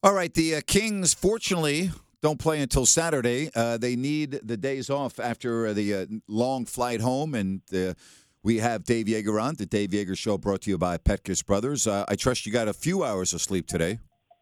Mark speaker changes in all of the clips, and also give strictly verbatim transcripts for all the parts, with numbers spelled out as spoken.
Speaker 1: All right, the uh, Kings, fortunately, don't play until Saturday. Uh, they need the days off after uh, the uh, long flight home, and uh, we have Dave Yeager on, the Dave Yeager Show, brought to you by Petkus Brothers. Uh, I trust you got a few hours of sleep today.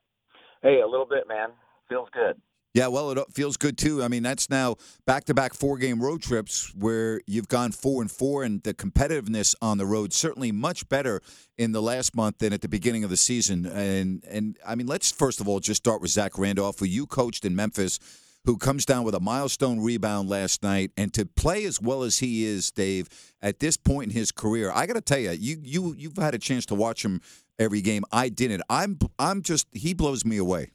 Speaker 2: Hey, a little bit, man. Feels good.
Speaker 1: Yeah, well, it feels good, too. I mean, that's now back-to-back four-game road trips where you've gone four and four, and the competitiveness on the road certainly much better in the last month than at the beginning of the season. And, and I mean, let's first of all just start with Zach Randolph, who you coached in Memphis, who comes down with a milestone rebound last night. And to play as well as he is, Dave, at this point in his career, I got to tell you, you, you, you've had a chance to watch him every game. I didn't. I'm, I'm just, he blows me away.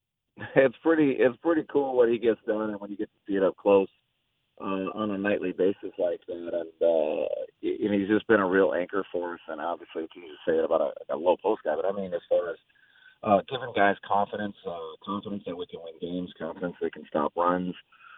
Speaker 2: It's pretty it's pretty cool what he gets done, and when you get to see it up close uh, on a nightly basis like that. And, uh, and he's just been a real anchor for us. And obviously, it's easy to say it about a, a low post guy, but I mean, as far as uh, giving guys confidence, uh, confidence that we can win games, confidence they can stop runs.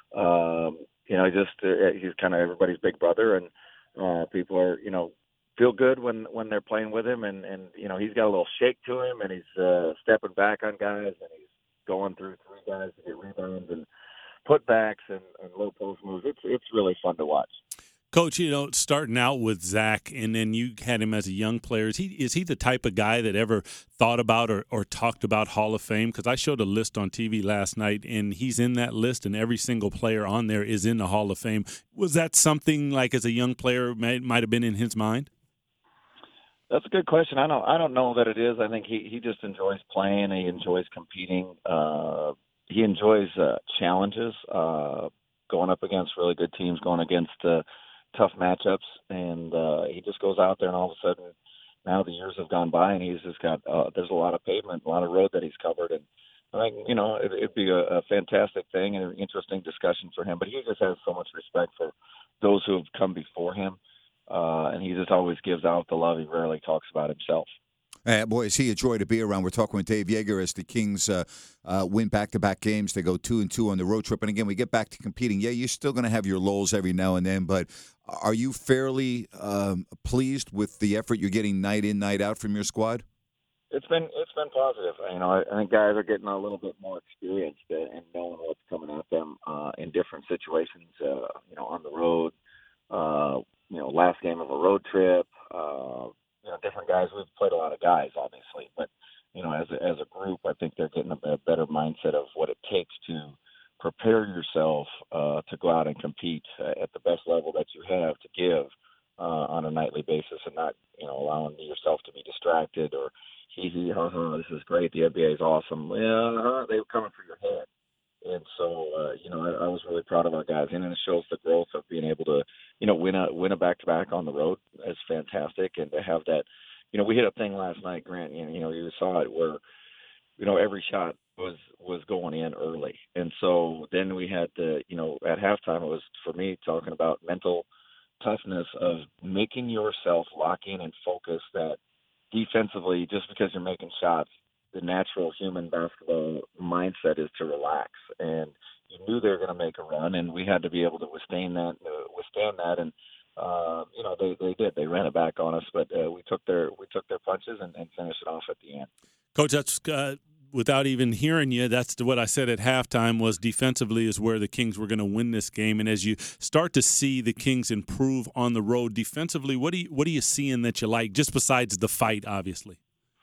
Speaker 2: Um, you know, just uh, he's kind of everybody's big brother, and uh, people are, you know, feel good when when they're playing with him. And, and you know, he's got a little shake to him, and he's uh, stepping back on guys, and he's going through three guys to get rebounds and putbacks and, and low post moves. It's it's really fun to watch.
Speaker 3: Coach, you know, starting out with Zach, and then you had him as a young player. Is he is he the type of guy that ever thought about or, or talked about Hall of Fame? Because I showed a list on T V last night, and he's in that list, and every single player on there is in the Hall of Fame. Was that something like as a young player might might have been in his mind?
Speaker 2: That's a good question. I don't I don't know that it is. I think he, he just enjoys playing. He enjoys competing. Uh, he enjoys uh, challenges, uh, going up against really good teams, going against uh, tough matchups. And uh, he just goes out there, and all of a sudden now the years have gone by, and he's just got uh, there's a lot of pavement, a lot of road that he's covered. And I think, you know, it, it'd be a, a fantastic thing and an interesting discussion for him. But he just has so much respect for those who have come before him. Uh, and he just always gives out the love. He rarely talks about himself.
Speaker 1: Uh, boy, is he a joy to be around. We're talking with Dave Yeager as the Kings uh, uh, win back-to-back games. They go two and two on the road trip. And, again, we get back to competing. Yeah, you're still going to have your lulls every now and then, but are you fairly um, pleased with the effort you're getting night in, night out from your squad?
Speaker 2: It's been it's been positive. You know, I, I think guys are getting a little bit more experienced and knowing what's coming at them uh, in different situations, uh, you know, on the road. Uh, you know, last game of a road trip, uh, you know, different guys. We've played a lot of guys, obviously, but, you know, as a, as a group, I think they're getting a, a better mindset of what it takes to prepare yourself uh, to go out and compete uh, at the best level that you have to give uh, on a nightly basis, and not, you know, allowing yourself to be distracted or hee hee ha ha, this is great, the N B A is awesome. Yeah, they were coming for your head. And so, uh, you know, I, I was really proud of our guys, and it shows the growth of being able to, you know, win a win a back to back on the road is fantastic, and to have that, you know, we hit a thing last night, Grant. You know, you saw it where, you know, every shot was was going in early, and so then we had to, you know, at halftime it was for me talking about mental toughness of making yourself lock in and focus that defensively, just because you're making shots, the natural human basketball mindset is to relax, and you knew they were going to make a run, and we had to be able to withstand that, uh, withstand that, and uh, you know they, they did. They ran it back on us, but uh, we took their we took their punches and, and finished it off at the end.
Speaker 3: Coach, that's uh, without even hearing you. That's what I said at halftime. Was defensively is where the Kings were going to win this game, and as you start to see the Kings improve on the road defensively, what do you what are you seeing that you like? Just besides the fight, obviously.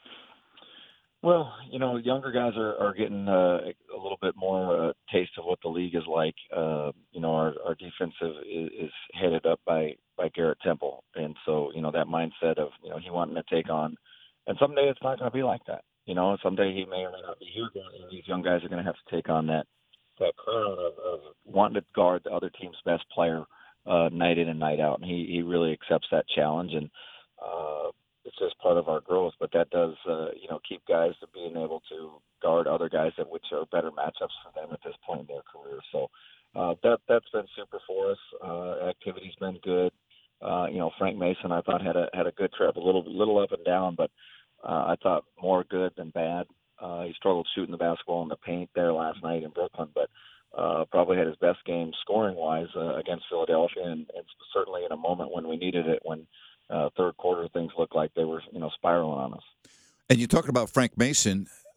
Speaker 2: Well, you know, younger guys are, are getting uh, a little bit more uh, taste of what the league is like. Uh, you know, our, our defensive is, is headed up by, by Garrett Temple. And so, you know, that mindset of, you know, he wanting to take on, and someday it's not going to be like that. You know, someday he may or may not be here, and these young guys are going to have to take on that, that crown of, of wanting to guard the other team's best player uh, night in and night out. And he, he really accepts that challenge. And, uh, it's just part of our growth, but that does, uh, you know, keep guys to being able to guard other guys that which are better matchups for them at this point in their career. So uh, that that's been super for us. Uh, activity's been good. Uh, you know, Frank Mason, I thought had a had a good trip, a little little up and down, but uh, I thought more good than bad. Uh, he struggled shooting the basketball in the paint there last night in Brooklyn, but uh, probably had his best game scoring wise uh, against Philadelphia, and, and certainly in a moment when we needed it, when Uh, third quarter, things looked like they were, you know, spiraling on us.
Speaker 1: And you're talking about Frank Mason.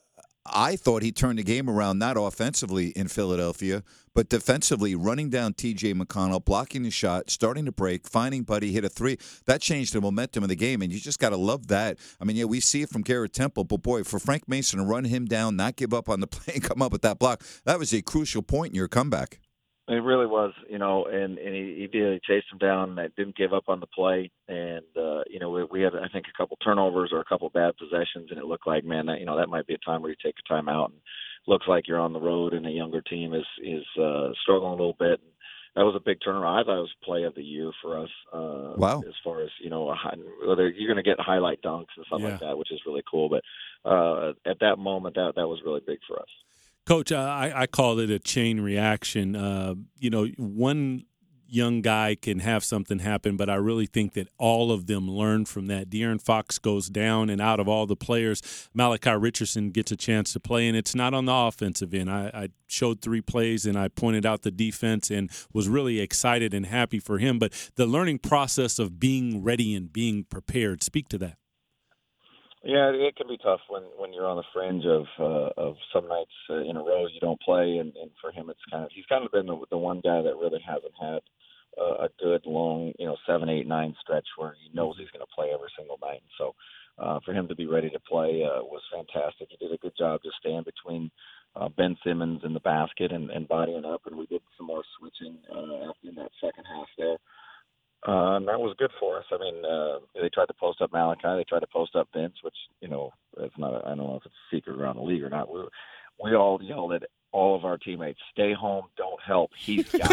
Speaker 1: I thought he turned the game around, not offensively in Philadelphia, but defensively, running down T J McConnell, blocking the shot, starting to break, finding Buddy, hit a three. That changed the momentum of the game, and you just got to love that. I mean, yeah, we see it from Garrett Temple, but boy, for Frank Mason to run him down, not give up on the play, and come up with that block, that was a crucial point in your comeback.
Speaker 2: It really was, you know, and, and he, he did. He chased him down. And didn't give up on the play, and uh, you know, we, we had I think a couple turnovers or a couple bad possessions, and it looked like, man, that, you know, that might be a time where you take a timeout. And looks like you're on the road, and a younger team is is uh, struggling a little bit. And that was a big turnaround. I thought it was play of the year for us. Uh,
Speaker 1: wow!
Speaker 2: As far as, you know, a high, whether you're going to get highlight dunks and stuff
Speaker 3: yeah.
Speaker 2: like that, which is really cool. But uh, at that moment, that that was really big for us.
Speaker 3: Coach, I, I call it a chain reaction. Uh, you know, one young guy can have something happen, but I really think that all of them learn from that. De'Aaron Fox goes down, and out of all the players, Malachi Richardson gets a chance to play, and it's not on the offensive end. I, I showed three plays, and I pointed out the defense and was really excited and happy for him. But the learning process of being ready and being prepared, speak to that.
Speaker 2: Yeah, it can be tough when, when you're on the fringe of uh, of some nights uh, in a row you don't play, and, and for him it's kind of he's kind of been the, the one guy that really hasn't had uh, a good long, you know, seven, eight, nine stretch where he knows he's going to play every single night. So uh, for him to be ready to play uh, was fantastic. He did a good job just staying between uh, Ben Simmons in the basket and, and bodying up, and we did some more switching uh, in that second half there. Uh, and that was good for us. I mean, uh, they tried to post up Malachi. They tried to post up Vince, which, you know, it's not. A, I don't know if it's a secret around the league or not. We, we all yelled at all of our teammates, "Stay home, don't help. He's got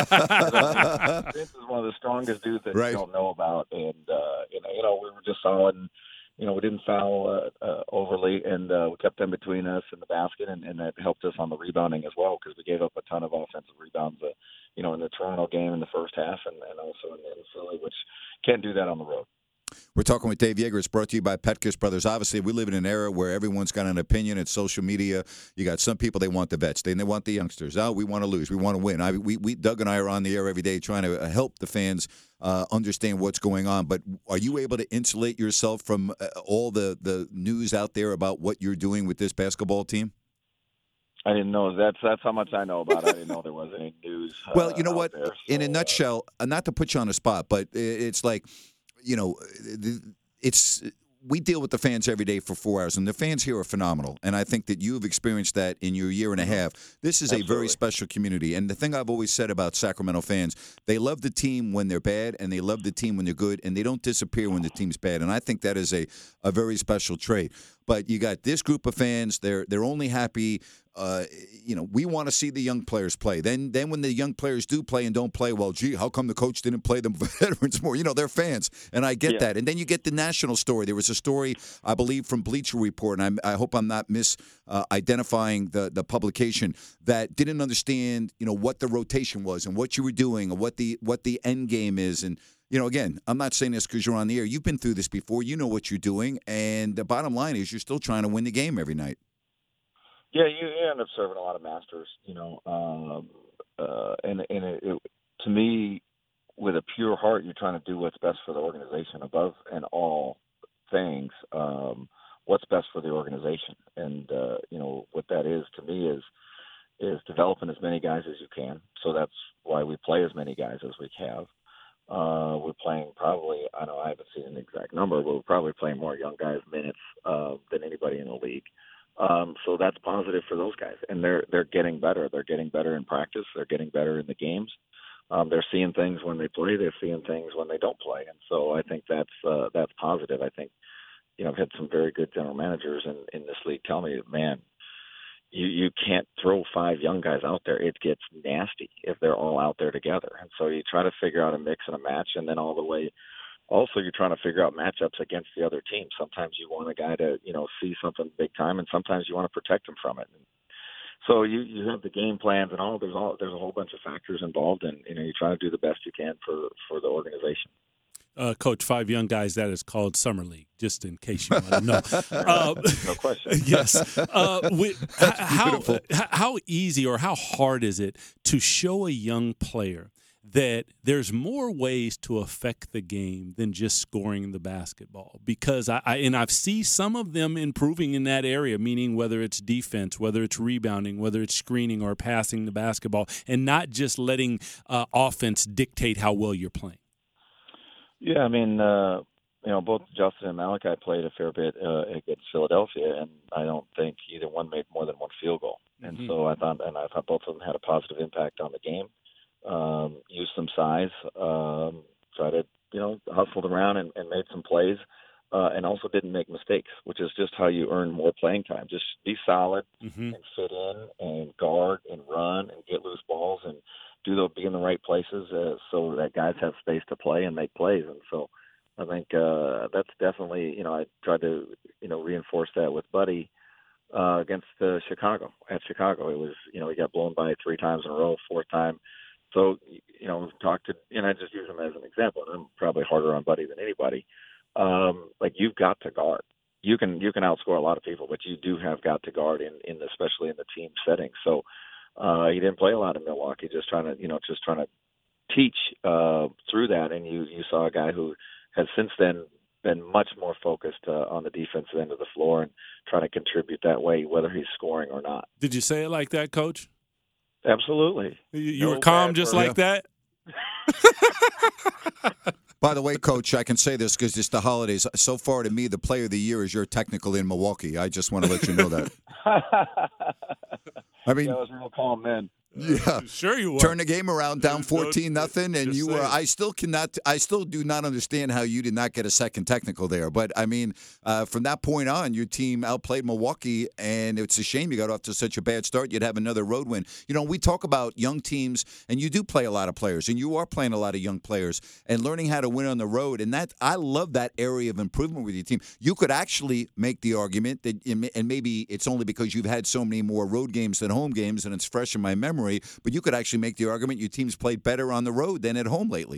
Speaker 2: it." Vince is one of the strongest dudes that right. you don't know about, and uh, you know, you know, we were just solid. And, you know, we didn't foul uh, uh, overly, and uh, we kept them between us and the basket, and, and that helped us on the rebounding as well because we gave up a ton of offensive rebounds. Uh, you know, in the Toronto game in the first half, and, and also in, in Philly, which can't do that on the road.
Speaker 1: We're talking with Dave Yeager. It's brought to you by Petkus Brothers. Obviously, we live in an era where everyone's got an opinion. It's social media. You got some people, they want the vets. They, they want the youngsters. Oh, we want to lose. We want to win. I, we, we, Doug and I are on the air every day trying to help the fans uh, understand what's going on. But are you able to insulate yourself from uh, all the, the news out there about what you're doing with this basketball team?
Speaker 2: I didn't know. That's that's how much I know about it. I didn't know there was any news. Uh,
Speaker 1: well, you know what?
Speaker 2: There, so,
Speaker 1: In a nutshell, uh, not to put you on the spot, but it's like, you know, it's we deal with the fans every day for four hours, and the fans here are phenomenal. And I think that you've experienced that in your year and a half. This is Absolutely. a very special community. And the thing I've always said about Sacramento fans, they love the team when they're bad, and they love the team when they're good, and they don't disappear when the team's bad. And I think that is a, a very special trait. But you got this group of fans, they're they're only happy. Uh, you know, we want to see the young players play. Then, then when the young players do play and don't play, well, gee, how come the coach didn't play the veterans more? You know, they're fans, and I get yeah. that. And then you get the national story. There was a story, I believe, from Bleacher Report, and I'm, I hope I'm not mis-identifying uh, the, the publication, that didn't understand, you know, what the rotation was and what you were doing and what the what the end game is. And, you know, again, I'm not saying this because you're on the air. You've been through this before. You know what you're doing. And the bottom line is you're still trying to win the game every night.
Speaker 2: Yeah, you, you end up serving a lot of masters, you know, um, uh, and and it, it, to me, with a pure heart, you're trying to do what's best for the organization above and all things. Um, what's best for the organization, and uh, you know what that is to me is is developing as many guys as you can. So that's why we play as many guys as we have. Uh, we're playing probably, I know I haven't seen an exact number, but we're probably playing more young guys minutes uh, than anybody in the league. Um, so that's positive for those guys, and they're they're getting better. They're getting better in practice. They're getting better in the games. Um, they're seeing things when they play. They're seeing things when they don't play, and so I think that's uh, that's positive. I think, you know, I've had some very good general managers in, in this league tell me, man, you you can't throw five young guys out there. It gets nasty if they're all out there together, and so you try to figure out a mix and a match, and then all the way. Also, you're trying to figure out matchups against the other team. Sometimes you want a guy to, you know, see something big time, and sometimes you want to protect him from it. And so you, you have the game plans and all. There's all there's a whole bunch of factors involved, and you know you try to do the best you can for, for the organization.
Speaker 3: Uh, Coach, five young guys, that is called Summer League, just in case you want to know. Uh,
Speaker 2: no question.
Speaker 3: Yes. Uh, we, how, how easy or how hard is it to show a young player that there's more ways to affect the game than just scoring the basketball, because I, I and I've seen some of them improving in that area, meaning whether it's defense, whether it's rebounding, whether it's screening or passing the basketball, and not just letting uh, offense dictate how well you're playing.
Speaker 2: Yeah, I mean, uh, you know, both Justin and Malachi played a fair bit uh, against Philadelphia, and I don't think either one made more than one field goal. And
Speaker 3: Mm-hmm.
Speaker 2: so I thought, and I thought both of them had a positive impact on the game. Um, used some size, um, tried to, you know, hustled around and, and made some plays, uh, and also didn't make mistakes, which is just how you earn more playing time. Just be solid
Speaker 3: Mm-hmm.
Speaker 2: and fit in and guard and run and get loose balls and do the be in the right places uh, so that guys have space to play and make plays. And so I think uh, that's definitely, you know, I tried to, you know, reinforce that with Buddy uh, against uh, Chicago. At Chicago, it was, you know, he got blown by three times in a row, fourth time. So, you know, talk to, and I just use him as an example, and I'm probably harder on Buddy than anybody. Um, like, you've got to guard. You can you can outscore a lot of people, but you do have got to guard in, in especially in the team setting. So uh, he didn't play a lot in Milwaukee, just trying to, you know, just trying to teach uh, through that. And you, you saw a guy who has since then been much more focused uh, on the defensive end of the floor and trying to contribute that way, whether he's scoring or not.
Speaker 3: Did you say it like that, Coach?
Speaker 2: Absolutely.
Speaker 3: You, you
Speaker 2: No
Speaker 3: were calm
Speaker 2: bad
Speaker 3: just
Speaker 2: word.
Speaker 3: like that?
Speaker 1: By the way, Coach, I can say this because it's the holidays. So far, to me, the player of the year is your technical in Milwaukee. I just want to let you know that. I mean,
Speaker 2: That was real calm then.
Speaker 1: yeah.
Speaker 3: Sure you were.
Speaker 1: Turn the game around, down
Speaker 3: No,
Speaker 1: fourteen nothing, and
Speaker 3: just
Speaker 1: you were.
Speaker 3: saying.
Speaker 1: I still cannot. I still do not understand how you did not get a second technical there. But I mean, uh, from that point on, your team outplayed Milwaukee, and it's a shame you got off to such a bad start. You'd have another road win. You know, we talk about young teams, and you do play a lot of players, and you are playing a lot of young players, and learning how to win on the road. And that I love that area of improvement with your team. You could actually make the argument that, and maybe it's only because you've had so many more road games than home games, and it's fresh in my memory. But you could actually make the argument your team's played better on the road than at home lately.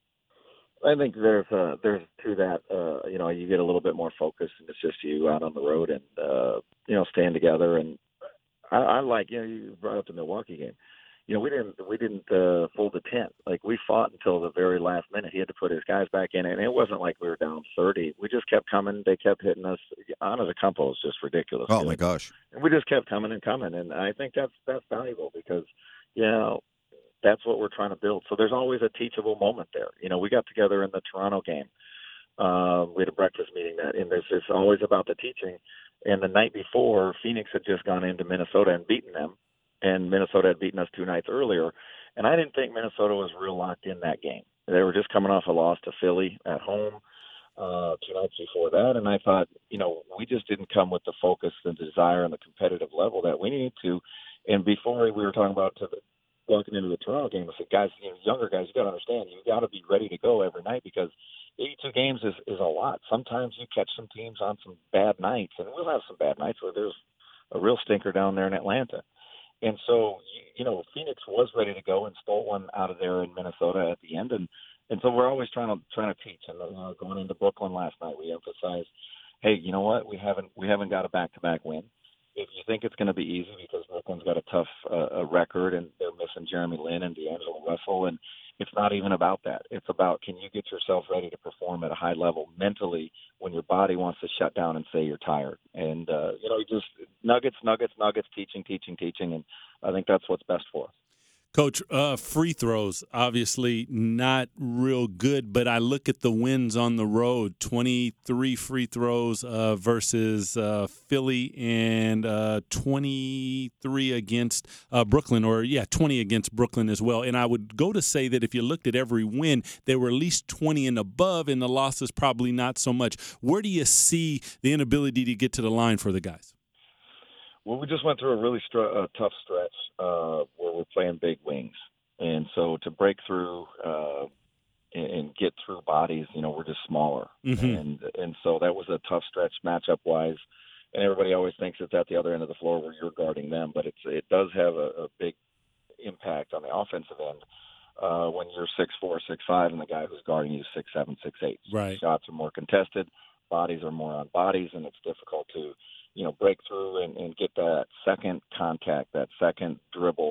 Speaker 2: I think there's uh, there's to that. Uh, you know, you get a little bit more focused, and it's just you out on the road, and uh, you know, staying together. And I, I like, you know, you brought up the Milwaukee game. You know, we didn't we didn't uh, fold the tent. Like, we fought until the very last minute. He had to put his guys back in, and it wasn't like we were down thirty. We just kept coming. They kept hitting us. Ana de Campo is just ridiculous.
Speaker 1: Oh
Speaker 2: good.
Speaker 1: my gosh!
Speaker 2: And we just kept coming and coming, and I think that's that's valuable because, you know, that's what we're trying to build. So there's always a teachable moment there. You know, we got together in the Toronto game. Uh, we had a breakfast meeting that, and this is always about the teaching. And the night before, Phoenix had just gone into Minnesota and beaten them, and Minnesota had beaten us two nights earlier. And I didn't think Minnesota was real locked in that game. They were just coming off a loss to Philly at home uh, two nights before that. And I thought, you know, we just didn't come with the focus, the desire, and the competitive level that we need to. And before we were talking about to the, walking into the Toronto game, I said, guys, you know, younger guys, you got to understand, you got to be ready to go every night because eighty-two games is, is a lot. Sometimes you catch some teams on some bad nights, and we'll have some bad nights where there's a real stinker down there in Atlanta. And so, you know, Phoenix was ready to go and stole one out of there in Minnesota at the end. And, and so we're always trying to trying to teach. And uh, going into Brooklyn last night, we emphasized, hey, you know what? We haven't we haven't got a back-to-back win. If you think it's going to be easy because Brooklyn's got a tough uh, a record and they're missing Jeremy Lin and D'Angelo Russell, and it's not even about that. It's about, can you get yourself ready to perform at a high level mentally when your body wants to shut down and say you're tired. And, uh, you know, just nuggets, nuggets, nuggets, teaching, teaching, teaching, and I think that's what's best for us.
Speaker 3: Coach, uh, free throws, obviously not real good, but I look at the wins on the road, twenty-three free throws uh, versus uh, Philly and uh, twenty-three against uh, Brooklyn, or, yeah, twenty against Brooklyn as well. And I would go to say that if you looked at every win, they were at least twenty and above, and the losses probably not so much. Where do you see the inability to get to the line for the guys?
Speaker 2: Well, we just went through a really str- uh, tough stretch uh, where we're playing big wings. And so to break through uh, and, and get through bodies, you know, we're just smaller.
Speaker 3: Mm-hmm.
Speaker 2: And and so that was a tough stretch matchup-wise. And everybody always thinks it's at the other end of the floor where you're guarding them. But it's it does have a, a big impact on the offensive end uh, when you're six four, six five, and the guy who's guarding you is six seven, six eight.
Speaker 3: Right.
Speaker 2: Shots are more contested. Bodies are more on bodies, and it's difficult to – you know, break through and, and get that second contact, that second dribble,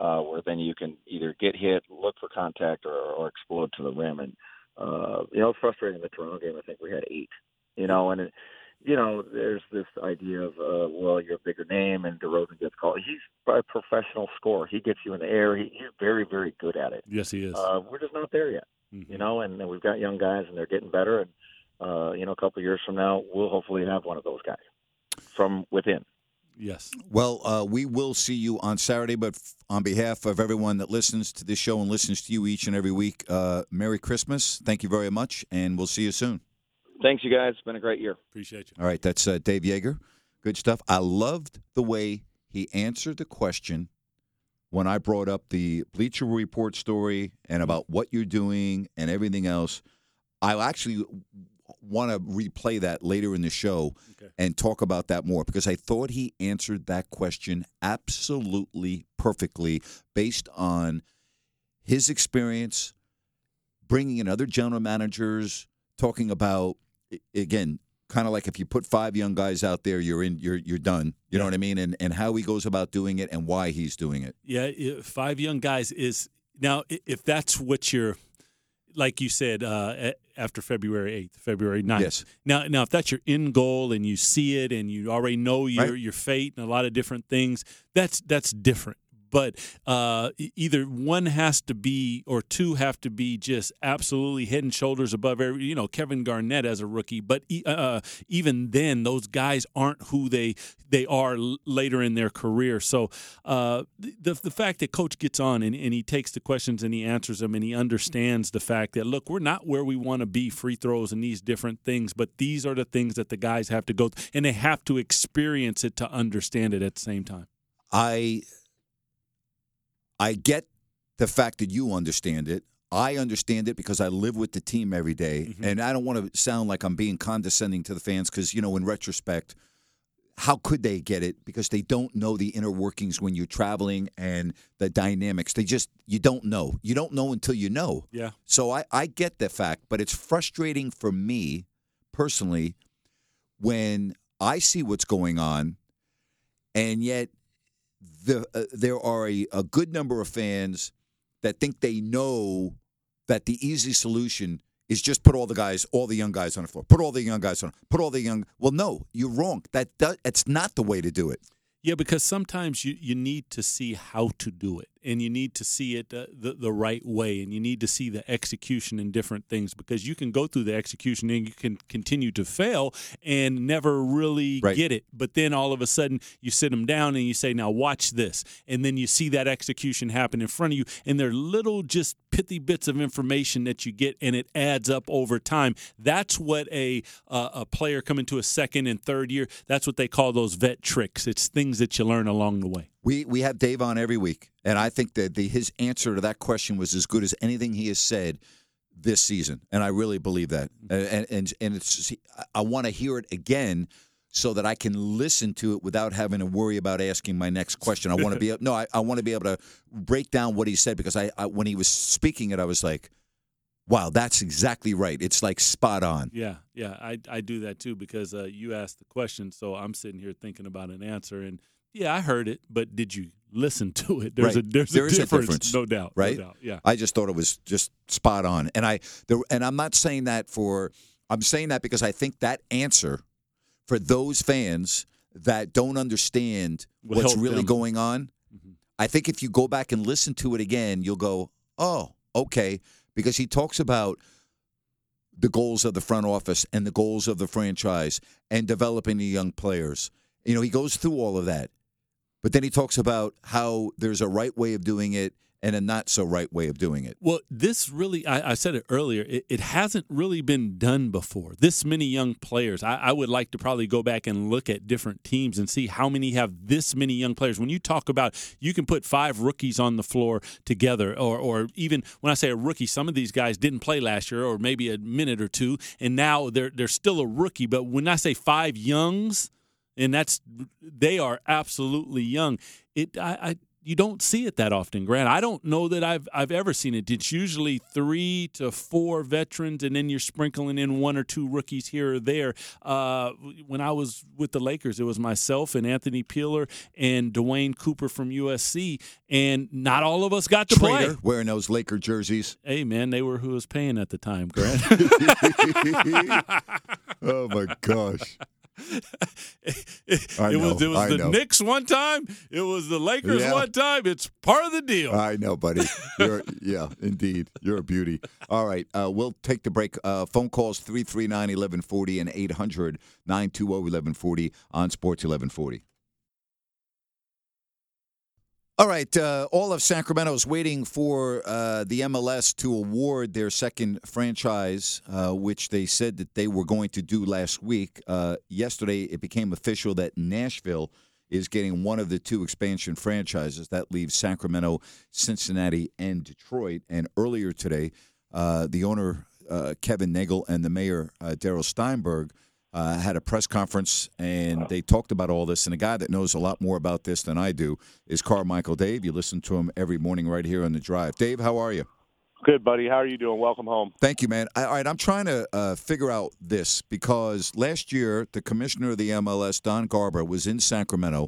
Speaker 2: uh, where then you can either get hit, look for contact, or, or explode to the rim. And, uh, you know, it's frustrating in the Toronto game. I think we had eight, you know, and, it, you know, there's this idea of, uh, well, you're a bigger name and DeRozan gets called. He's a professional scorer. He gets you in the air. He, he's very, very good at it.
Speaker 3: Yes, he is.
Speaker 2: Uh, we're just not there yet, mm-hmm. you know, and, and we've got young guys and they're getting better. And, uh, you know, a couple of years from now, we'll hopefully have one of those guys from within.
Speaker 3: Yes.
Speaker 1: Well, uh, we will see you on Saturday, but f- on behalf of everyone that listens to this show and listens to you each and every week, uh, Merry Christmas. Thank you very much, and we'll see you soon.
Speaker 2: Thanks, you guys. It's been a great year.
Speaker 3: Appreciate you.
Speaker 1: All right, that's uh, Dave Yeager. Good stuff. I loved the way he answered the question when I brought up the Bleacher Report story and about what you're doing and everything else. I actually want to replay that later in the show okay. and talk about that more because I thought he answered that question absolutely perfectly based on his experience, bringing in other general managers, talking about, again, kind of like if you put five young guys out there, you're in, you're you're done. You yeah. know what I mean? And and how he goes about doing it and why he's doing it.
Speaker 3: Yeah, five young guys is now if that's what you're. Like you said, uh, after February eighth, February ninth.
Speaker 1: Yes.
Speaker 3: Now, now, if that's your end goal and you see it and you already know your
Speaker 1: right.
Speaker 3: your fate and a lot of different things, that's that's different. But uh, either one has to be or two have to be just absolutely head and shoulders above every, you know, Kevin Garnett as a rookie. But uh, even then, those guys aren't who they they are later in their career. So uh, the the fact that Coach gets on and, and he takes the questions and he answers them and he understands the fact that, look, we're not where we want to be, free throws and these different things, but these are the things that the guys have to go through, and they have to experience it to understand it at the same time.
Speaker 1: I... I get the fact that you understand it. I understand it because I live with the team every day. Mm-hmm. And I don't want to sound like I'm being condescending to the fans because, you know, in retrospect, how could they get it? Because they don't know the inner workings when you're traveling and the dynamics. They just, you don't know. You don't know until you know.
Speaker 3: Yeah. So
Speaker 1: I, I get the fact, but it's frustrating for me personally when I see what's going on and yet The, uh, there are a, a good number of fans that think they know that the easy solution is just put all the guys, all the young guys on the floor. Put all the young guys on. Put all the young. Well, no, you're wrong. That does, it's not the way to do it.
Speaker 3: Yeah, because sometimes you, you need to see how to do it, and you need to see it uh, the, the right way, and you need to see the execution in different things because you can go through the execution and you can continue to fail and never really
Speaker 1: right.
Speaker 3: get it. But then all of a sudden you sit them down and you say, now watch this. And then you see that execution happen in front of you, and they're little just pithy bits of information that you get, and it adds up over time. That's what a, uh, a player coming to a second and third year, that's what they call those vet tricks. It's things that you learn along the way.
Speaker 1: We we have Dave on every week, and I think that the, his answer to that question was as good as anything he has said this season, and I really believe that. And and and it's I want to hear it again so that I can listen to it without having to worry about asking my next question. I want to be no, I, I want to be able to break down what he said because I, I when he was speaking it, I was like, wow, that's exactly right. It's like spot on.
Speaker 3: Yeah, yeah, I I do that too because uh, you asked the question, so I'm sitting here thinking about an answer and. Yeah, I heard it, but did you listen to it? There's
Speaker 1: right.
Speaker 3: a there's
Speaker 1: there
Speaker 3: a,
Speaker 1: is
Speaker 3: difference,
Speaker 1: a difference,
Speaker 3: no doubt,
Speaker 1: right?
Speaker 3: No doubt. Yeah,
Speaker 1: I just thought it was just spot on, and I the, and I'm not saying that for I'm saying that because I think that answer for those fans that don't understand
Speaker 3: Will
Speaker 1: what's
Speaker 3: help
Speaker 1: really
Speaker 3: them.
Speaker 1: going on. Mm-hmm. I think if you go back and listen to it again, you'll go, oh, okay, because he talks about the goals of the front office and the goals of the franchise and developing the young players. You know, he goes through all of that. But then he talks about how there's a right way of doing it and a not so right way of doing it.
Speaker 3: Well, this really, I, I said it earlier, it, it hasn't really been done before. This many young players. I, I would like to probably go back and look at different teams and see how many have this many young players. When you talk about, you can put five rookies on the floor together, or, or even when I say a rookie, some of these guys didn't play last year or maybe a minute or two, and now they're they're still a rookie. But when I say five youngs, and that's they are absolutely young. It I, I you don't see it that often, Grant. I don't know that I've I've ever seen it. It's usually three to four veterans, and then you're sprinkling in one or two rookies here or there. Uh, when I was with the Lakers, it was myself and Anthony Peeler and Dwayne Cooper from U S C, and not all of us got to
Speaker 1: Trader,
Speaker 3: play.
Speaker 1: Wearing those Laker jerseys.
Speaker 3: Hey, man, they were who was paying at the time, Grant.
Speaker 1: Oh, my gosh.
Speaker 3: it, it,
Speaker 1: I
Speaker 3: it
Speaker 1: know,
Speaker 3: was it was
Speaker 1: I
Speaker 3: the
Speaker 1: know.
Speaker 3: Knicks one time. It was the Lakers
Speaker 1: Yeah.
Speaker 3: one time. It's part of the deal.
Speaker 1: I know, buddy. You're, yeah, indeed. You're a beauty. All right. Uh, we'll take the break. Uh, phone calls three three nine, eleven forty and eight hundred, nine two zero, eleven forty on Sports eleven forty. All right, uh, all of Sacramento is waiting for uh, the M L S to award their second franchise, uh, which they said that they were going to do last week. Uh, yesterday, it became official that Nashville is getting one of the two expansion franchises. That leaves Sacramento, Cincinnati, and Detroit. And earlier today, uh, the owner, uh, Kevin Nagel, and the mayor, uh, Darryl Steinberg, Uh, had a press conference, and they talked about all this. And a guy that knows a lot more about this than I do is Carmichael Dave. You listen to him every morning right here on The Drive. Dave, how are you?
Speaker 4: Good, buddy. How are you doing? Welcome home.
Speaker 1: Thank you, man. I, all right, I'm trying to uh, figure out this because last year the commissioner of the M L S, Don Garber, was in Sacramento,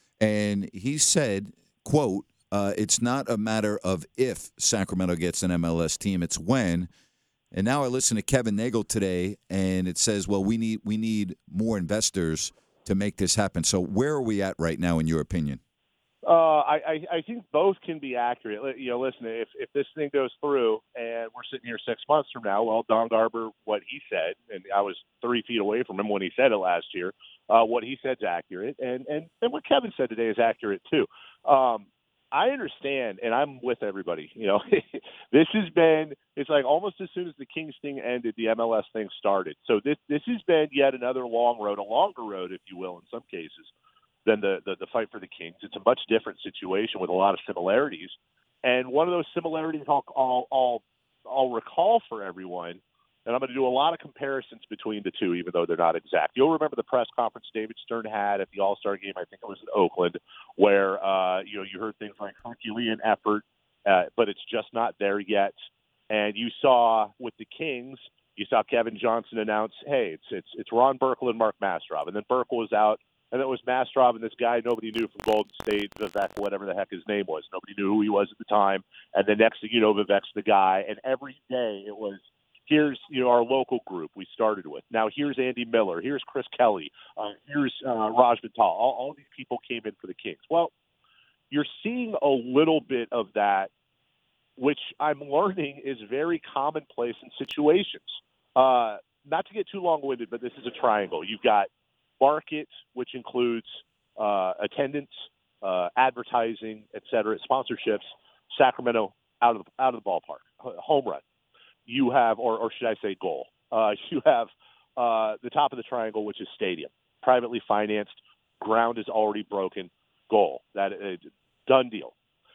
Speaker 1: and he said, quote, uh, it's not a matter of if Sacramento gets an M L S team, it's when. And now I listen to Kevin Nagel today, and it says, well, we need we need more investors to make this happen. So where are we at right now, in your opinion?
Speaker 4: Uh, I, I, I think both can be accurate. You know, listen, if, if this thing goes through and we're sitting here six months from now, well, Don Garber, what he said, and I was three feet away from him when he said it last year, uh, what he said is accurate. And, and, and what Kevin said today is accurate, too. Um, I understand, and I'm with everybody. You know, this has been, it's like almost as soon as the Kings thing ended, the M L S thing started. So this this has been yet another long road, a longer road, if you will, in some cases, than the, the, the fight for the Kings. It's a much different situation with a lot of similarities. And one of those similarities I'll, I'll, I'll, I'll recall for everyone, and I'm going to do a lot of comparisons between the two, even though they're not exact. You'll remember the press conference David Stern had at the All-Star game, I think it was in Oakland, where uh, you know you heard things like Herculean effort, uh, but it's just not there yet. And you saw with the Kings, you saw Kevin Johnson announce, hey, it's it's it's Ron Burkle and Mark Mastrov. And then Burkle was out, and it was Mastrov and this guy nobody knew from Golden State, Vivek, whatever the heck his name was. Nobody knew who he was at the time. And the next thing you know, Vivek's the guy. And every day it was, here's, you know, our local group we started with. Now here's Andy Miller. Here's Chris Kelly. Uh, here's uh, Raj Vittal. All, all these people came in for the Kings. Well, you're seeing a little bit of that, which I'm learning is very commonplace in situations. Uh, not to get too long-winded, but this is a triangle. You've got market, which includes uh, attendance, uh, advertising, et cetera, sponsorships. Sacramento out of out of the ballpark, home run. You have, or, or should I say goal, uh, you have uh, the top of the triangle, which is stadium, privately financed, ground is already broken, goal, that uh, done deal.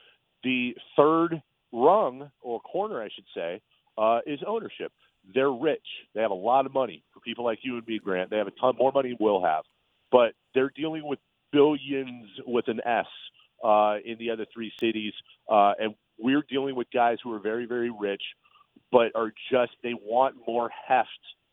Speaker 4: The third rung, or corner, I should say, uh, is ownership. They're rich. They have a lot of money. For people like you and me, Grant, they have a ton more money than we'll have. But they're dealing with billions with an S uh, in the other three cities. Uh, and we're dealing with guys who are very, very rich, but are just, they want more heft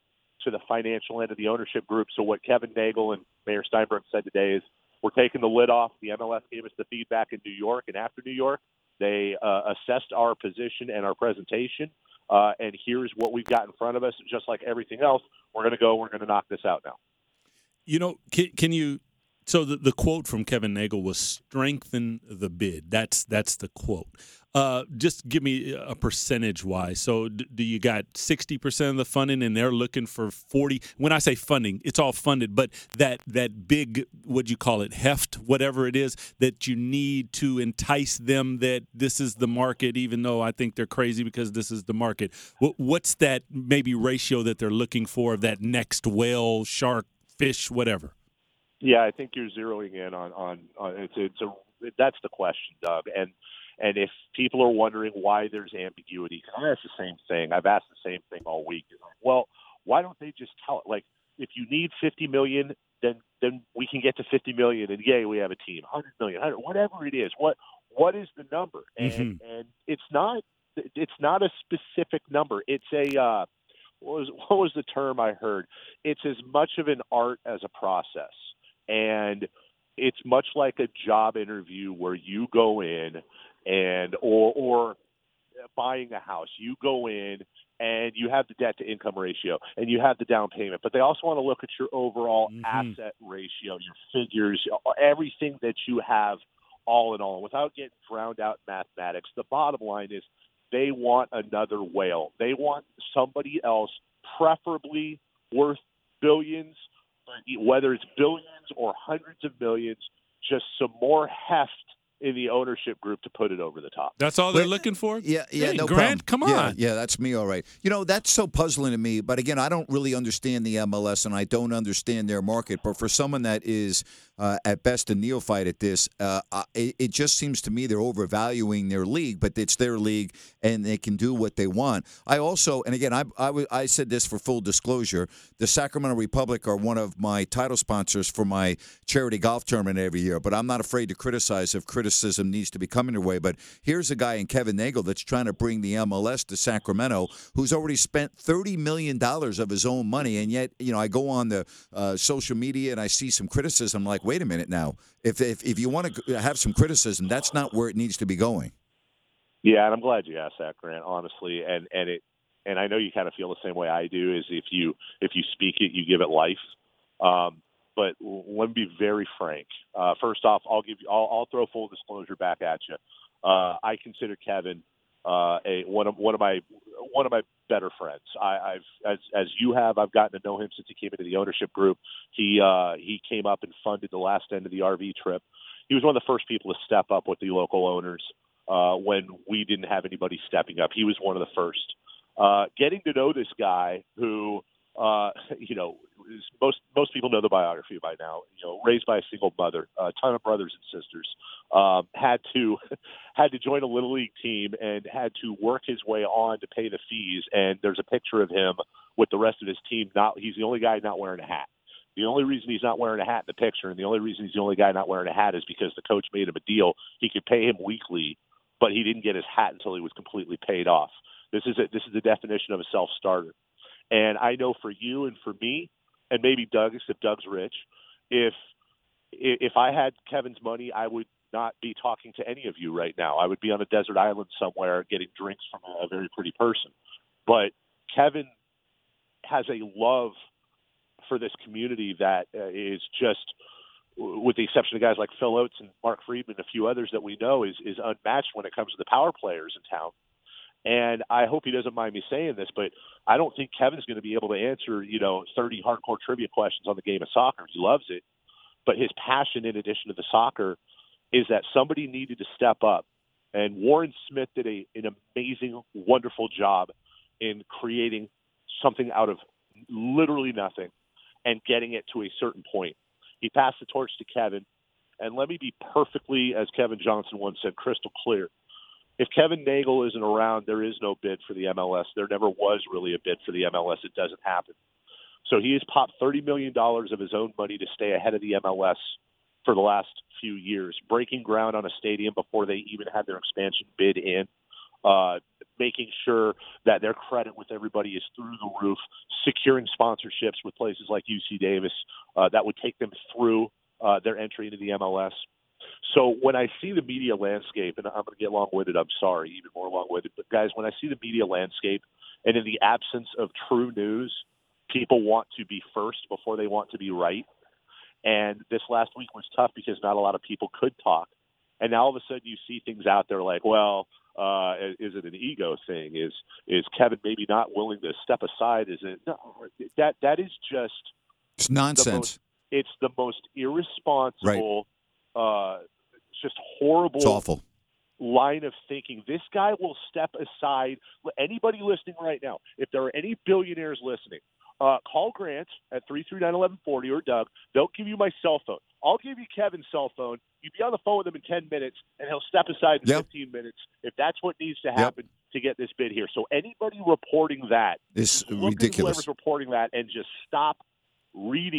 Speaker 4: to the financial end of the ownership group. So what Kevin Nagel and Mayor Steinberg said today is, we're taking the lid off. The M L S gave us the feedback in New York, and after New York, they uh, assessed our position and our presentation, uh, and here's what we've got in front of us. Just like everything else, we're going to go, we're going to knock this out now.
Speaker 3: You know, can, can you – so the, the quote from Kevin Nagel was strengthen the bid. That's that's the quote. Uh, just give me a percentage-wise. So d- do you got sixty percent of the funding and they're looking for forty? When I say funding, it's all funded, but that that big, what'd you call it, heft, whatever it is, that you need to entice them that this is the market, even though I think they're crazy because this is the market. What, what's that maybe ratio that they're looking for of that next whale, shark, fish, whatever?
Speaker 4: Yeah, I think you're zeroing in on, on, on it's, it's a, that's the question, Doug. And And if people are wondering why there's ambiguity, because I asked the same thing. I've asked the same thing all week. Well, why don't they just tell it? Like, if you need fifty million dollars, then then we can get to fifty million dollars, and yay, we have a team. one hundred million dollars, whatever it is. What? what is the number? And
Speaker 3: Mm-hmm.
Speaker 4: and it's not it's not a specific number. It's a uh, what was what was the term I heard? It's as much of an art as a process, and it's much like a job interview where you go in and or or buying a house, you go in and you have the debt to income ratio and you have the down payment, but they also want to look at your overall
Speaker 3: Mm-hmm.
Speaker 4: asset ratio, your figures, everything that you have all in all. Without getting drowned out in mathematics, the bottom line is they want another whale. They want somebody else, preferably worth billions, whether it's billions or hundreds of millions, just some more heft in the ownership group to put it over the top.
Speaker 3: That's all they're
Speaker 1: Wait,
Speaker 3: looking for?
Speaker 1: Yeah, yeah,
Speaker 3: Hey,
Speaker 1: no
Speaker 3: Grant,
Speaker 1: problem.
Speaker 3: come
Speaker 1: Yeah,
Speaker 3: on.
Speaker 1: yeah, that's me, all right. You know, that's so puzzling to me. But again, I don't really understand the M L S, and I don't understand their market. But for someone that is uh, at best a neophyte at this, uh, I- it, it just seems to me they're overvaluing their league. But it's their league, and they can do what they want. I also, and again, I, I, w- I said this for full disclosure: the Sacramento Republic are one of my title sponsors for my charity golf tournament every year. But I'm not afraid to criticize if criticism needs to be coming your way. But here's a guy in Kevin Nagel that's trying to bring the M L S to Sacramento, who's already spent thirty million dollars of his own money. And yet, you know, I go on the uh, social media and I see some criticism. I'm like, wait a minute now. If, if, if you want to have some criticism, that's not where it needs to be going.
Speaker 4: Yeah, and I'm glad you asked that, Grant, honestly. And, and it and I know you kind of feel the same way I do, is if you if you speak it, you give it life. Um, but let me be very frank. Uh, first off, I'll give you I'll, I'll throw full disclosure back at you. Uh, I consider Kevin uh, a one of one of my one of my better friends. I, I've as as you have, I've gotten to know him since he came into the ownership group. He uh, he came up and funded the last end of the R V trip. He was one of the first people to step up with the local owners uh, when we didn't have anybody stepping up. He was one of the first. Uh, getting to know this guy who, uh, you know, is, most most people know the biography by now. You know, raised by a single mother, a ton of brothers and sisters, um, had to had to join a little league team and had to work his way on to pay the fees. And there's a picture of him with the rest of his team. Not he's the only guy not wearing a hat. The only reason he's not wearing a hat in the picture, and the only reason he's the only guy not wearing a hat, is because the coach made him a deal. He could pay him weekly, but he didn't get his hat until he was completely paid off. This is a, this is the definition of a self-starter. And I know for you and for me, and maybe Doug, if Doug's rich, if if I had Kevin's money, I would not be talking to any of you right now. I would be on a desert island somewhere getting drinks from a, a very pretty person. But Kevin has a love for this community that uh, is just, with the exception of guys like Phil Oates and Mark Friedman, a few others that we know, is is unmatched when it comes to the power players in town. And I hope he doesn't mind me saying this, but I don't think Kevin's going to be able to answer, you know, thirty hardcore trivia questions on the game of soccer. He loves it. But his passion, in addition to the soccer, is that somebody needed to step up. And Warren Smith did a, an amazing, wonderful job in creating something out of literally nothing and getting it to a certain point. He passed the torch to Kevin. And let me be perfectly, as Kevin Johnson once said, crystal clear. If Kevin Nagel isn't around, there is no bid for the M L S. There never was really a bid for the M L S. It doesn't happen. So he has popped thirty million dollars of his own money to stay ahead of the M L S for the last few years, breaking ground on a stadium before they even had their expansion bid in, uh, making sure that their credit with everybody is through the roof, securing sponsorships with places like U C Davis uh, that would take them through uh, their entry into the M L S. So when I see the media landscape, and I'm going to get long-winded, I'm sorry, even more long-winded, but guys, when I see the media landscape and in the absence of true news, people want to be first before they want to be right. And this last week was tough because not a lot of people could talk. And now all of a sudden you see things out there like, well, uh, is it an ego thing? Is is Kevin maybe not willing to step aside? Is it no, that that is just
Speaker 1: It's nonsense.
Speaker 4: The most, it's the most irresponsible,
Speaker 1: right.
Speaker 4: uh, just horrible
Speaker 1: it's awful.
Speaker 4: line of thinking. This guy will step aside. Anybody listening right now, if there are any billionaires listening, Uh, call Grant at three three nine, eleven forty or Doug. They'll give you my cell phone. I'll give you Kevin's cell phone. You be on the phone with him in ten minutes, and he'll step aside in
Speaker 1: yep.
Speaker 4: fifteen minutes if that's what needs to happen yep. to get this bid here. So anybody reporting that
Speaker 1: is
Speaker 4: look
Speaker 1: ridiculous.
Speaker 4: At whoever's reporting that and just stop reading it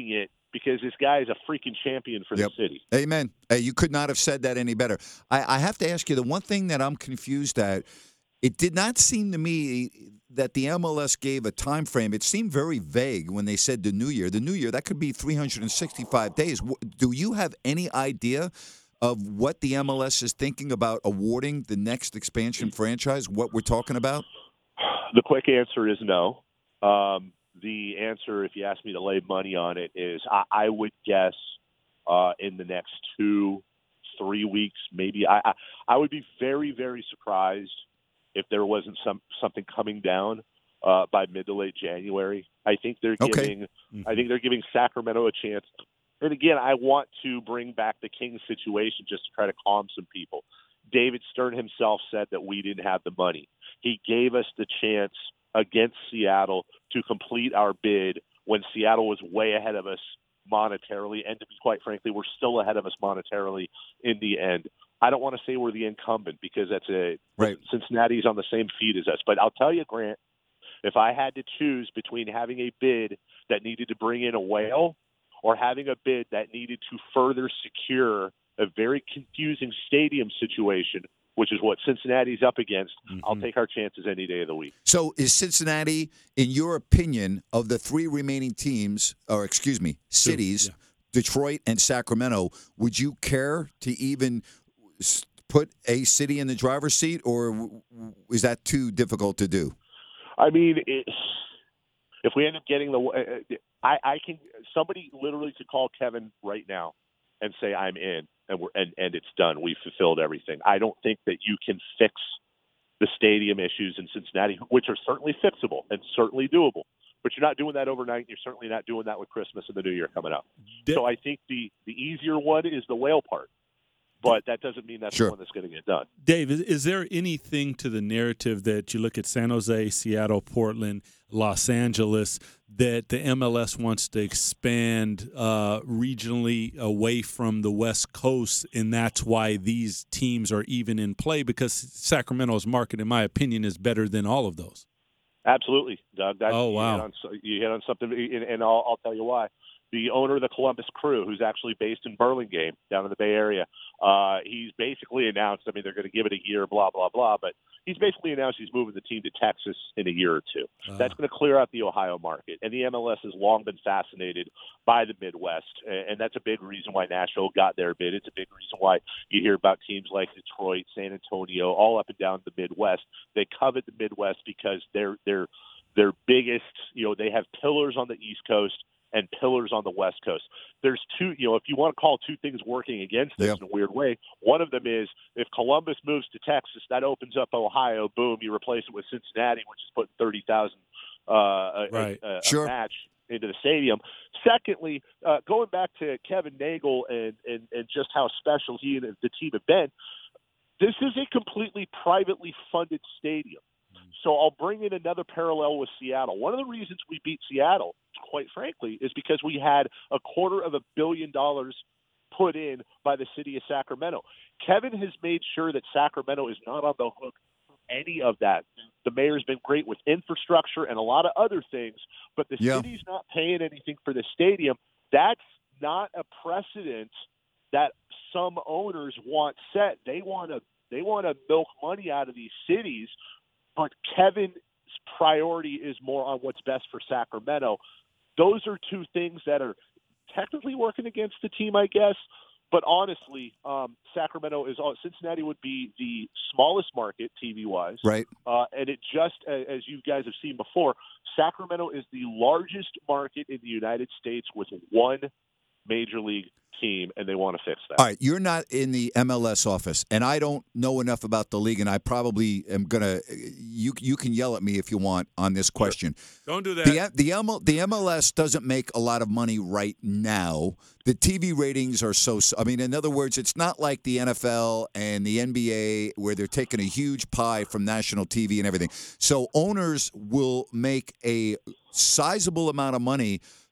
Speaker 4: because this guy is a freaking champion for
Speaker 1: Yep.
Speaker 4: the city.
Speaker 1: Amen. Hey, you could not have said that any better. I, I have to ask you, the one thing that I'm confused at, it did not seem to me that the M L S gave a time frame. It seemed very vague when they said the new year. The new year, that could be three hundred sixty-five days. W- Do you have any idea of what the M L S is thinking about awarding the next expansion franchise, what we're talking about?
Speaker 4: The quick answer is no. Um, the answer, if you ask me to lay money on it, is I, I would guess uh, in the next two, three weeks, maybe. I, I, I would be very, very surprised if there wasn't some something coming down uh, by mid to late January. I think they're
Speaker 1: Okay.
Speaker 4: giving. I think they're giving Sacramento a chance. And again, I want to bring back the Kings situation just to try to calm some people. David Stern himself said that we didn't have the money. He gave us the chance against Seattle to complete our bid when Seattle was way ahead of us monetarily, and to be quite frankly, we're still ahead of us monetarily in the end. I don't want to say we're the incumbent because that's a
Speaker 1: Right.
Speaker 4: Cincinnati's on the same feet as us. But I'll tell you, Grant, if I had to choose between having a bid that needed to bring in a whale or having a bid that needed to further secure a very confusing stadium situation, which is what Cincinnati's up against,
Speaker 3: Mm-hmm.
Speaker 4: I'll take our chances any day of the week.
Speaker 1: So is Cincinnati, in your opinion, of the three remaining teams, or excuse me, cities,
Speaker 3: yeah.
Speaker 1: Detroit and Sacramento, would you care to even s- put a city in the driver's seat, or w- w- is that too difficult to do?
Speaker 4: I mean, it, if we end up getting the, uh, I, I can. Somebody literally could call Kevin right now and say I'm in, and we're and, and it's done. We've fulfilled everything. I don't think that you can fix the stadium issues in Cincinnati, which are certainly fixable and certainly doable. But you're not doing that overnight. You're certainly not doing that with Christmas and the New Year coming up.
Speaker 3: Did-
Speaker 4: So I think the the easier one is the whale part. But that doesn't mean that's
Speaker 1: Sure.
Speaker 4: the one that's going to get done.
Speaker 3: Dave, is, is there anything to the narrative that you look at San Jose, Seattle, Portland, Los Angeles, that the M L S wants to expand uh, regionally away from the West Coast, and that's why these teams are even in play? Because Sacramento's market, in my opinion, is better than all of those.
Speaker 4: Absolutely, Doug. That's,
Speaker 3: Oh, wow.
Speaker 4: You hit on, you hit on something, and, and I'll, I'll tell you why. The owner of the Columbus Crew, who's actually based in Burlingame, down in the Bay Area, uh, he's basically announced, I mean, they're going to give it a year, blah, blah, blah, but he's basically announced he's moving the team to Texas in a year or two.
Speaker 3: Uh,
Speaker 4: That's going to clear out the Ohio market. And the M L S has long been fascinated by the Midwest, and that's a big reason why Nashville got their bid. It's a big reason why you hear about teams like Detroit, San Antonio, all up and down the Midwest. They covet the Midwest because they're they're their biggest, you know, they have pillars on the East Coast and pillars on the West Coast. There's two, you know, if you want to call two things working against this
Speaker 1: Yeah.
Speaker 4: in a weird way, one of them is if Columbus moves to Texas, that opens up Ohio. Boom, you replace it with Cincinnati, which is putting thirty thousand uh, a,
Speaker 3: Right.
Speaker 4: a, a
Speaker 1: Sure.
Speaker 4: match into the stadium. Secondly, uh, going back to Kevin Nagel and, and, and just how special he and the team have been, this is a completely privately funded stadium. So I'll bring in another parallel with Seattle. One of the reasons we beat Seattle, quite frankly, is because we had a quarter of a billion dollars put in by the city of Sacramento. Kevin has made sure that Sacramento is not on the hook for any of that. The mayor's been great with infrastructure and a lot of other things, but the
Speaker 1: Yeah.
Speaker 4: city's not paying anything for the stadium. That's not a precedent that some owners want set. They want to they want to milk money out of these cities. But Kevin's priority is more on what's best for Sacramento. Those are two things that are technically working against the team, I guess. But honestly, um, Sacramento is – Cincinnati would be the smallest market T V-wise.
Speaker 1: Right.
Speaker 4: Uh, and it just, as you guys have seen before, Sacramento is the largest market in the United States with one major league team, and they want to fix that.
Speaker 1: All right, you're not in the M L S office, and I don't know enough about the league, and I probably am gonna. You you can yell at me if you want on this question.
Speaker 3: Don't do that.
Speaker 1: The the M L, the M L S doesn't make a lot of money right now. The T V ratings are so. I mean, in other words, it's not like the N F L and the N B A where they're taking a huge pie from national T V and everything. So owners will make a sizable amount of money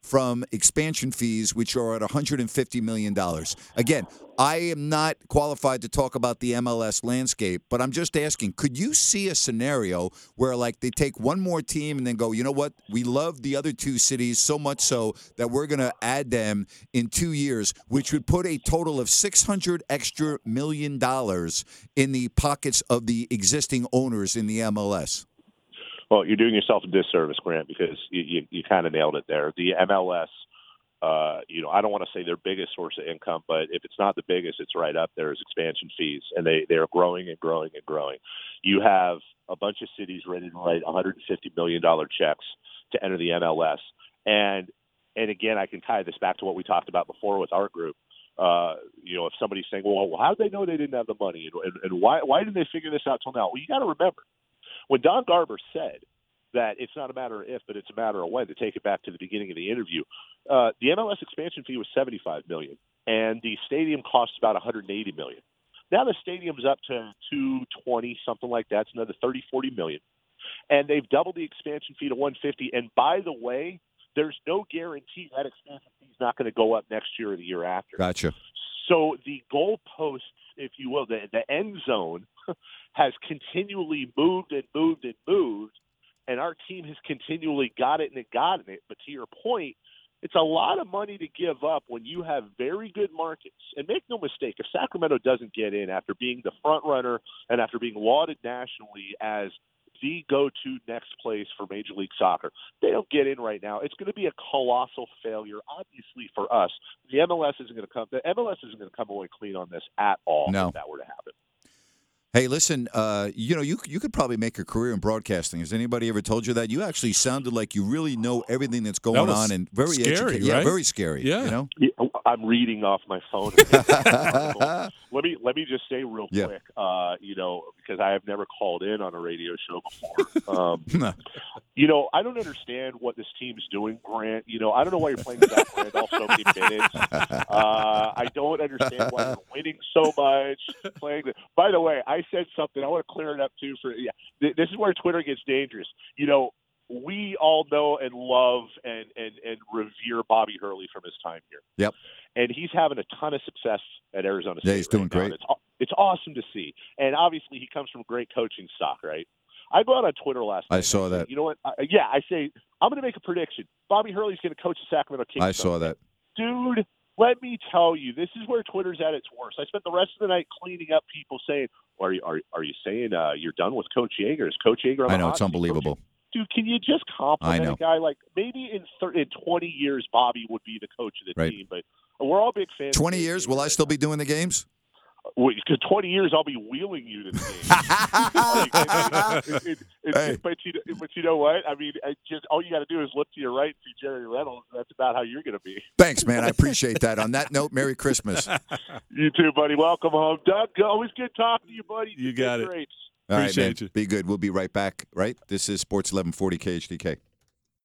Speaker 1: from expansion fees, which are at one hundred fifty million dollars. Again, I am not qualified to talk about the M L S landscape, but I'm just asking, could you see a scenario where, like, they take one more team and then go, you know what, we love the other two cities so much so that we're going to add them in two years, which would put a total of six hundred extra million dollars in the pockets of the existing owners in the M L S?
Speaker 4: Well, you're doing yourself a disservice, Grant, because you, you, you kind of nailed it there. The M L S, uh, you know, I don't want to say their biggest source of income, but if it's not the biggest, it's right up there as expansion fees, and they they're growing and growing and growing. You have a bunch of cities ready to write one hundred fifty million dollars checks to enter the M L S, and and again, I can tie this back to what we talked about before with our group. Uh, you know, if somebody's saying, well, how did they know they didn't have the money, and, and, and why why didn't they figure this out till now? Well, you got to remember, when Don Garber said that it's not a matter of if, but it's a matter of when, to take it back to the beginning of the interview, uh, the M L S expansion fee was seventy-five million dollars, and the stadium costs about one hundred eighty million dollars. Now the stadium's up to two twenty, something like that. It's another thirty, forty million dollars. And they've doubled the expansion fee to one hundred fifty. And by the way, there's no guarantee that expansion fee is not going to go up next year or the year after.
Speaker 1: Gotcha.
Speaker 4: So the goalposts, if you will, the, the end zone has continually moved and moved and moved, and our team has continually got it and it got it. But to your point, it's a lot of money to give up when you have very good markets. And make no mistake, if Sacramento doesn't get in after being the front runner and after being lauded nationally as the go-to next place for Major League Soccer, they don't get in right now, it's going to be a colossal failure, obviously, for us. The M L S isn't going to come. The M L S isn't going to come away clean on this at all.
Speaker 1: No.
Speaker 4: If that were to happen.
Speaker 1: Hey, listen, uh, you know, you you could probably make a career in broadcasting. Has anybody ever told you that? You actually sounded like you really know everything that's going
Speaker 3: That
Speaker 1: on, and very
Speaker 3: scary,
Speaker 1: educated. Yeah,
Speaker 3: right?
Speaker 1: very scary.
Speaker 3: Yeah.
Speaker 1: You know?
Speaker 4: Yeah, I'm reading off my phone. let me let me just say real
Speaker 1: Yeah.
Speaker 4: quick, uh, you know, because I have never called in on a radio show before. Um, you know, I don't understand what this team's doing, Grant. You know, I don't know why you're playing Zach Randolph so many minutes. Uh, I don't understand why you're winning so much. Playing. The, by the way, I said something. I want to clear it up too. For yeah, th- this is where Twitter gets dangerous. You know, we all know and love and and and revere Bobby Hurley from his time here.
Speaker 1: Yep.
Speaker 4: And he's having a ton of success at Arizona State.
Speaker 1: Yeah, he's doing
Speaker 4: right now.
Speaker 1: great.
Speaker 4: It's, it's awesome to see. And obviously, he comes from great coaching stock, right? I go out on Twitter last night.
Speaker 1: I saw
Speaker 4: I say,
Speaker 1: that.
Speaker 4: You know what? I, yeah, I say, I'm going to make a prediction. Bobby Hurley's going to coach the Sacramento Kings.
Speaker 1: I saw that.
Speaker 4: Dude, let me tell you, this is where Twitter's at its worst. I spent the rest of the night cleaning up people saying, are you, are, are you saying uh, you're done with Coach Yeager? Is Coach Yeager on the
Speaker 1: I know,
Speaker 4: hot
Speaker 1: it's
Speaker 4: seat?
Speaker 1: unbelievable.
Speaker 4: Coach, dude, can you just compliment
Speaker 1: I know.
Speaker 4: a guy? Like, maybe in, thir- in twenty years, Bobby would be the coach of the
Speaker 1: Right.
Speaker 4: team. But we're all big fans.
Speaker 1: twenty
Speaker 4: of
Speaker 1: years,
Speaker 4: Yeager
Speaker 1: will I
Speaker 4: right
Speaker 1: still
Speaker 4: now.
Speaker 1: be doing the games?
Speaker 4: Because twenty years, I'll be wheeling you to the game. Like, it- it- it-
Speaker 1: Hey.
Speaker 4: But you, but you know what? I mean, I just all you got to do is look to your right and see Jerry Reynolds. That's about how you're going to be.
Speaker 1: Thanks, man. I appreciate that. On that note, Merry Christmas. All
Speaker 4: You too, buddy. Welcome home, Doug. Always good talking to you, buddy.
Speaker 3: You got it.
Speaker 4: Great.
Speaker 1: right, man.
Speaker 3: Appreciate you.
Speaker 1: Be good. We'll be right back, right? This is Sports eleven forty K H D K.